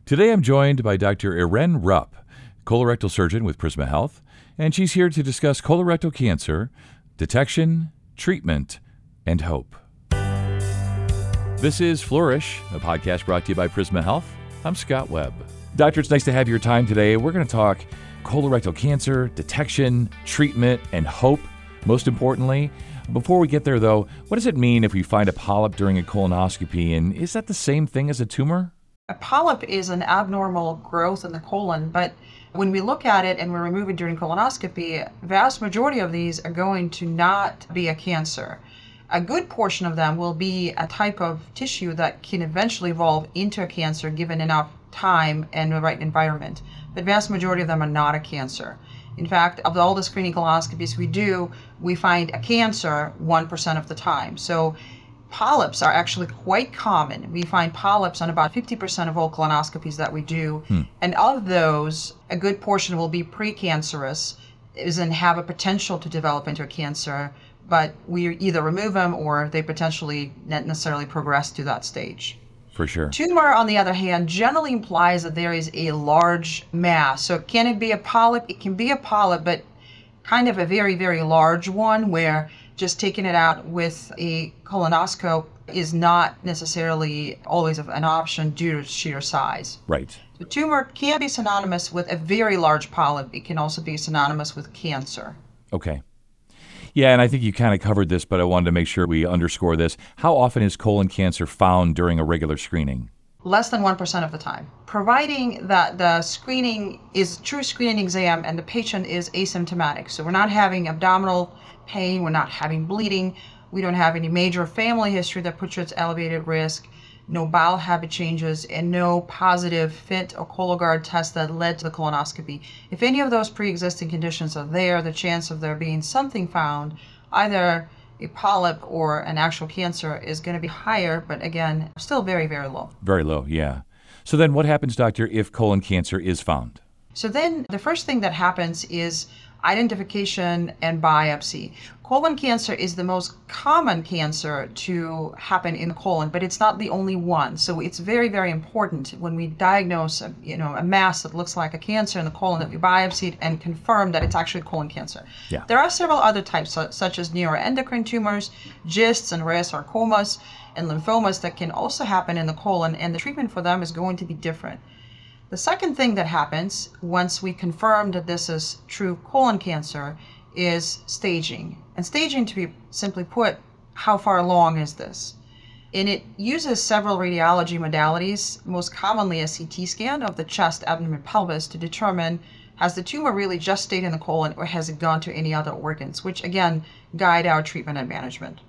Today I'm joined by Dr. Irene Rupp, colorectal surgeon with Prisma Health, and she's here to discuss colorectal cancer, detection, treatment, and hope. This is Flourish, a podcast brought to you by Prisma Health. I'm Scott Webb. Doctor, it's nice to have your time today. We're going to talk colorectal cancer, detection, treatment, and hope, most importantly. Before we get there, though, what does it mean if we find a polyp during a colonoscopy, and is that the same thing as a tumor? A polyp is an abnormal growth in the colon, but when we look at it and we remove it during colonoscopy, vast majority of these are going to not be a cancer. A good portion of them will be a type of tissue that can eventually evolve into a cancer given enough time and the right environment. But vast majority of them are not a cancer. In fact, of all the screening colonoscopies we do, we find a cancer 1% of the time. So polyps are actually quite common. We find polyps on about 50% of all colonoscopies that we do. And of those, a good portion will be precancerous, and have a potential to develop into a cancer, but we either remove them or they potentially not necessarily progress to that stage. For sure. Tumor, on the other hand, generally implies that there is a large mass. So can it be a polyp? It can be a polyp, but kind of a very, very large one where just taking it out with a colonoscope is not necessarily always an option due to sheer size. Right. The tumor can be synonymous with a very large polyp. It can also be synonymous with cancer. Okay. Yeah, and I think you kind of covered this, but I wanted to make sure we underscore this. How often is colon cancer found during a regular screening? Less than 1% of the time. Providing that the screening is a true screening exam and the patient is asymptomatic. So we're not having abdominal pain, we're not having bleeding, we don't have any major family history that puts you at elevated risk, no bowel habit changes, and no positive FIT or Cologuard test that led to the colonoscopy. If any of those pre-existing conditions are there, the chance of there being something found, either a polyp or an actual cancer, is going to be higher, but again, still very, very low. Very low, yeah. So then what happens, doctor, if colon cancer is found? So then the first thing that happens is identification and biopsy. Colon cancer is the most common cancer to happen in the colon, but it's not the only one. So it's very, very important when we diagnose a mass that looks like a cancer in the colon that we biopsy it and confirm that it's actually colon cancer. Yeah. There are several other types, such as neuroendocrine tumors, GISTs and rare sarcomas, and lymphomas that can also happen in the colon, and the treatment for them is going to be different. The second thing that happens once we confirm that this is true colon cancer is staging. And staging, to be simply put, how far along is this? And it uses several radiology modalities, most commonly a CT scan of the chest, abdomen, pelvis, to determine has the tumor really just stayed in the colon or has it gone to any other organs, which again guide our treatment and management.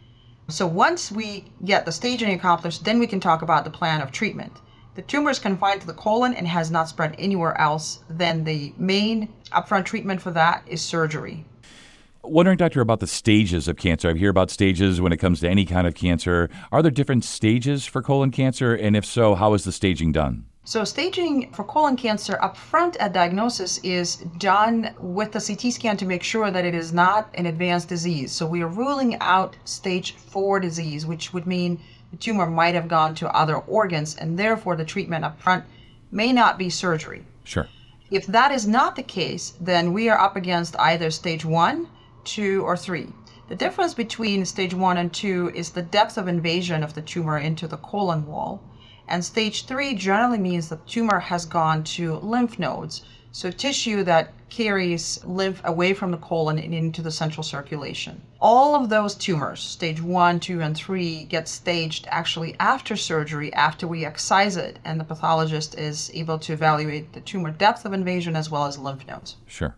So once we get the staging accomplished, then we can talk about the plan of treatment. The tumor is confined to the colon and has not spread anywhere else, then the main upfront treatment for that is surgery. Wondering, doctor, about the stages of cancer. I hear about stages when it comes to any kind of cancer. Are there different stages for colon cancer? And if so, how is the staging done? So staging for colon cancer upfront at diagnosis is done with the CT scan to make sure that it is not an advanced disease. So we are ruling out stage 4 disease, which would mean the tumor might have gone to other organs, and therefore the treatment up front may not be surgery. Sure. If that is not the case, then we are up against either stage 1, 2, or 3. The difference between stage 1 and 2 is the depth of invasion of the tumor into the colon wall, and stage 3 generally means the tumor has gone to lymph nodes, so tissue that carries lymph away from the colon and into the central circulation. All of those tumors, stage 1, 2, and 3, get staged actually after surgery, after we excise it, and the pathologist is able to evaluate the tumor depth of invasion as well as lymph nodes. Sure.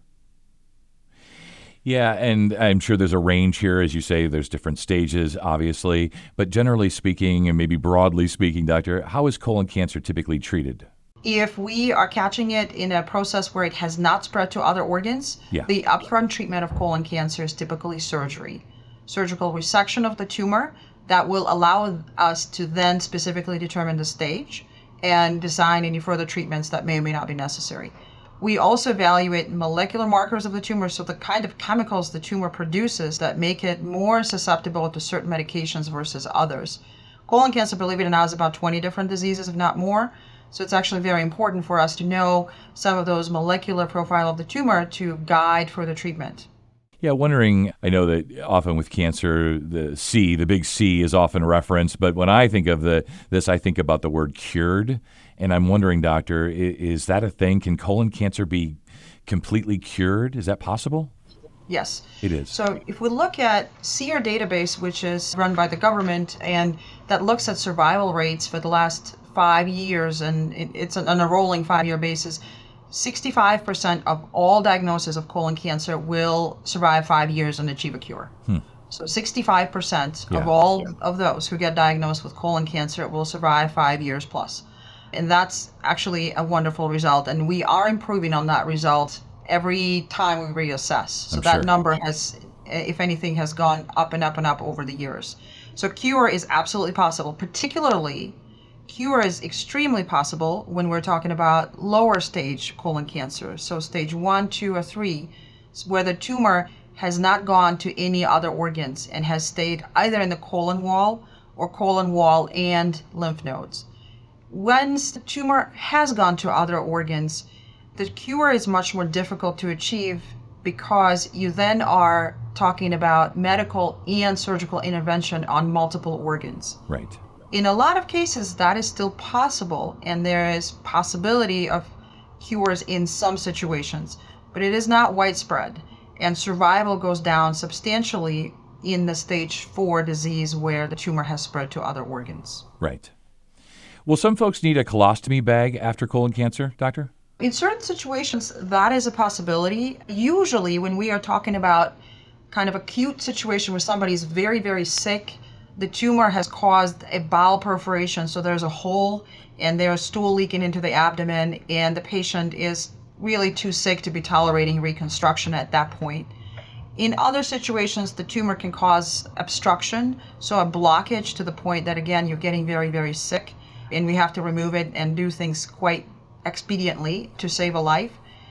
Yeah, and I'm sure there's a range here. As you say, there's different stages, obviously. But generally speaking, and maybe broadly speaking, doctor, how is colon cancer typically treated? If we are catching it in a process where it has not spread to other organs, the upfront treatment of colon cancer is typically surgery. Surgical resection of the tumor that will allow us to then specifically determine the stage and design any further treatments that may or may not be necessary. We also evaluate molecular markers of the tumor, so the kind of chemicals the tumor produces that make it more susceptible to certain medications versus others. Colon cancer, believe it or not, is about 20 different diseases, if not more. So it's actually very important for us to know some of those molecular profile of the tumor to guide further treatment. Yeah, wondering, I know that often with cancer, the big C is often referenced, but when I think of this, I think about the word cured. And I'm wondering, doctor, is that a thing? Can colon cancer be completely cured? Is that possible? Yes. It is. So if we look at SEER database, which is run by the government and that looks at survival rates for the last 5 years, and it's on a rolling 5-year basis, 65% of all diagnoses of colon cancer will survive 5 years and achieve a cure. So 65% of all of those who get diagnosed with colon cancer will survive 5 years plus. And that's actually a wonderful result. And we are improving on that result every time we reassess. So that number has, if anything, has gone up and up and up over the years. So cure is absolutely possible, particularly cure is extremely possible when we're talking about lower stage colon cancer. So stage 1, 2, or 3, where the tumor has not gone to any other organs and has stayed either in the colon wall or colon wall and lymph nodes. Once the tumor has gone to other organs, the cure is much more difficult to achieve because you then are talking about medical and surgical intervention on multiple organs. Right. In a lot of cases, that is still possible, and there is possibility of cures in some situations, but it is not widespread, and survival goes down substantially in the stage 4 disease where the tumor has spread to other organs. Right. Will some folks need a colostomy bag after colon cancer, doctor? In certain situations, that is a possibility. Usually, when we are talking about kind of acute situation where somebody's very, very sick, the tumor has caused a bowel perforation, so there's a hole and there's stool leaking into the abdomen, and the patient is really too sick to be tolerating reconstruction at that point. In other situations, the tumor can cause obstruction, so a blockage to the point that, again, you're getting very, very sick, and we have to remove it and do things quite expediently to save a life.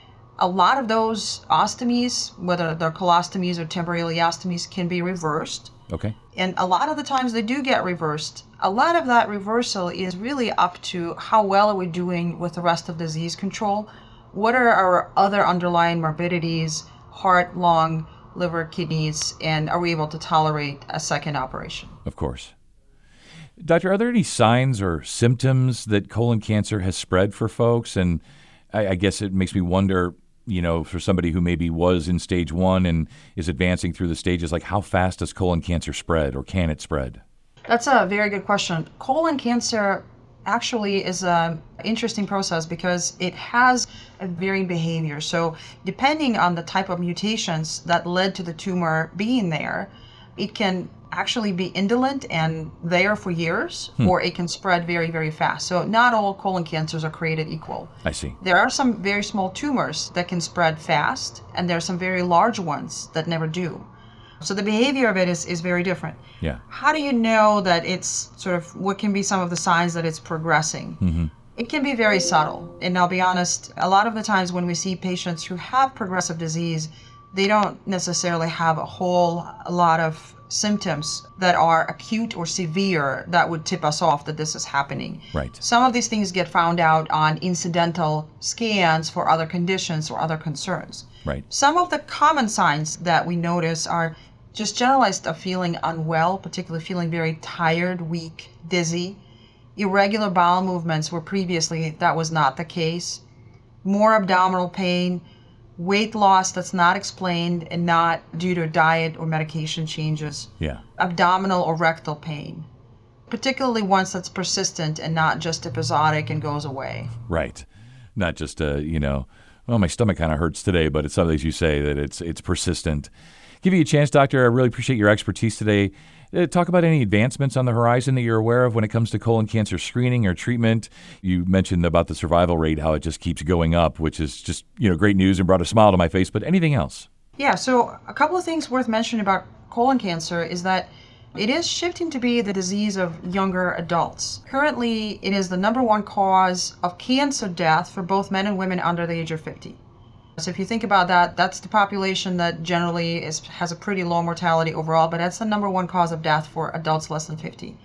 A lot of those ostomies, whether they're colostomies or temporary ileostomies, can be reversed. Okay. And a lot of the times they do get reversed. A lot of that reversal is really up to how well are we doing with the rest of disease control. What are our other underlying morbidities, heart, lung, liver, kidneys, and are we able to tolerate a second operation? Of course. Doctor, are there any signs or symptoms that colon cancer has spread for folks? And I guess it makes me wonder, for somebody who maybe was in stage 1 and is advancing through the stages, like how fast does colon cancer spread, or can it spread? That's a very good question. Colon cancer actually is an interesting process because it has a varying behavior. So depending on the type of mutations that led to the tumor being there, it can actually be indolent and there for years, or it can spread very, very fast. So not all colon cancers are created equal. I see. There are some very small tumors that can spread fast, and there are some very large ones that never do. So the behavior of it is very different. Yeah. How do you know that it's sort of, what can be some of the signs that it's progressing? Mm-hmm. It can be very subtle. And I'll be honest, a lot of the times when we see patients who have progressive disease, they don't necessarily have a whole lot of symptoms that are acute or severe that would tip us off that this is happening. Right. Some of these things get found out on incidental scans for other conditions or other concerns. Right. Some of the common signs that we notice are just generalized of feeling unwell, particularly feeling very tired, weak, dizzy, irregular bowel movements where previously that was not the case, more abdominal pain, weight loss that's not explained and not due to diet or medication changes, abdominal or rectal pain, particularly once that's persistent and not just episodic and goes away. Right. Not just, well, my stomach kind of hurts today, but it's something, as you say, that it's persistent. Give you a chance, Doctor. I really appreciate your expertise today. Talk about any advancements on the horizon that you're aware of when it comes to colon cancer screening or treatment. You mentioned about the survival rate, how it just keeps going up, which is just, great news and brought a smile to my face. But anything else? Yeah, so a couple of things worth mentioning about colon cancer is that it is shifting to be the disease of younger adults. Currently, it is the number 1 cause of cancer death for both men and women under the age of 50. So if you think about that, that's the population that generally has a pretty low mortality overall, but that's the number 1 cause of death for adults less than 50.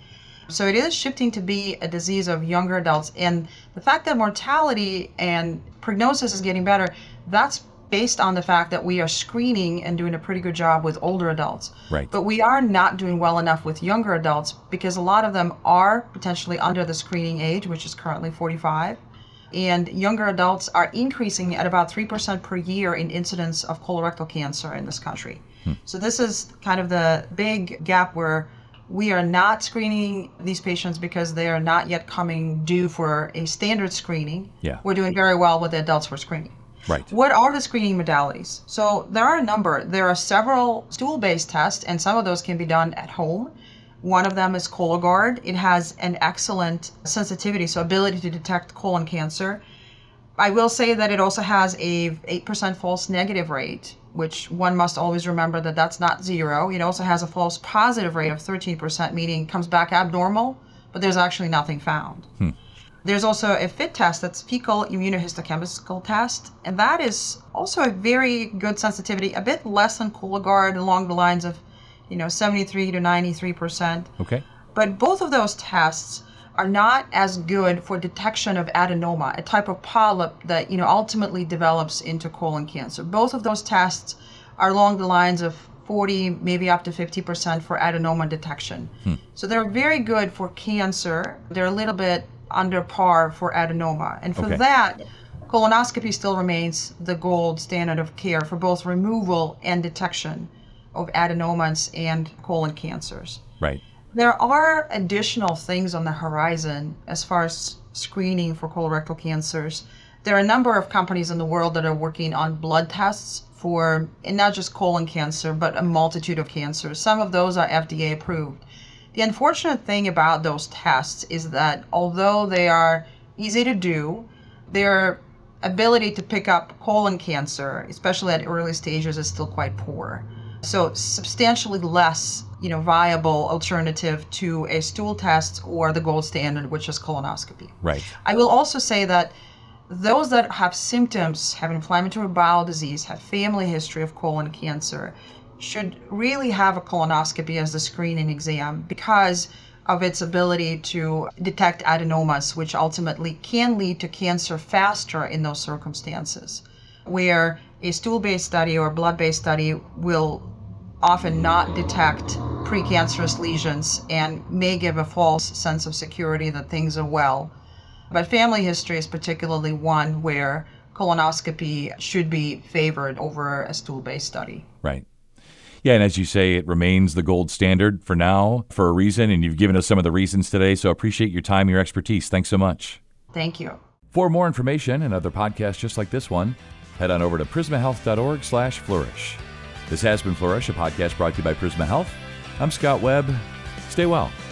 So it is shifting to be a disease of younger adults. And the fact that mortality and prognosis is getting better, that's based on the fact that we are screening and doing a pretty good job with older adults. Right. But we are not doing well enough with younger adults because a lot of them are potentially under the screening age, which is currently 45. And younger adults are increasing at about 3% per year in incidence of colorectal cancer in this country. So this is kind of the big gap where we are not screening these patients because they are not yet coming due for a standard screening. Yeah. We're doing very well with the adults we're screening. Right. What are the screening modalities? So there are a number. There are several stool-based tests, and some of those can be done at home. One of them is Cologuard. It has an excellent sensitivity, so ability to detect colon cancer. I will say that it also has a 8% false negative rate, which one must always remember that that's not zero. It also has a false positive rate of 13%, meaning it comes back abnormal, but there's actually nothing found. There's also a FIT test, that's fecal immunohistochemical test, and that is also a very good sensitivity, a bit less than Cologuard, along the lines of 73 to 93%. Okay. But both of those tests are not as good for detection of adenoma, a type of polyp that ultimately develops into colon cancer. Both of those tests are along the lines of 40, maybe up to 50% for adenoma detection. So they're very good for cancer. They're a little bit under par for adenoma. And for that, colonoscopy still remains the gold standard of care for both removal and detection of adenomas and colon cancers. Right. There are additional things on the horizon as far as screening for colorectal cancers. There are a number of companies in the world that are working on blood tests for, and not just colon cancer, but a multitude of cancers. Some of those are FDA approved. The unfortunate thing about those tests is that although they are easy to do, their ability to pick up colon cancer, especially at early stages, is still quite poor. So substantially less, viable alternative to a stool test or the gold standard, which is colonoscopy. Right. I will also say that those that have symptoms, have inflammatory bowel disease, have family history of colon cancer, should really have a colonoscopy as the screening exam because of its ability to detect adenomas, which ultimately can lead to cancer faster in those circumstances, where a stool-based study or blood-based study will often not detect precancerous lesions and may give a false sense of security that things are well. But family history is particularly one where colonoscopy should be favored over a stool-based study. Right. Yeah, and as you say, it remains the gold standard for now for a reason, and you've given us some of the reasons today, so appreciate your time, your expertise. Thanks so much. Thank you. For more information and other podcasts just like this one, head on over to prismahealth.org/flourish. This has been Flourish, a podcast brought to you by Prisma Health. I'm Scott Webb. Stay well.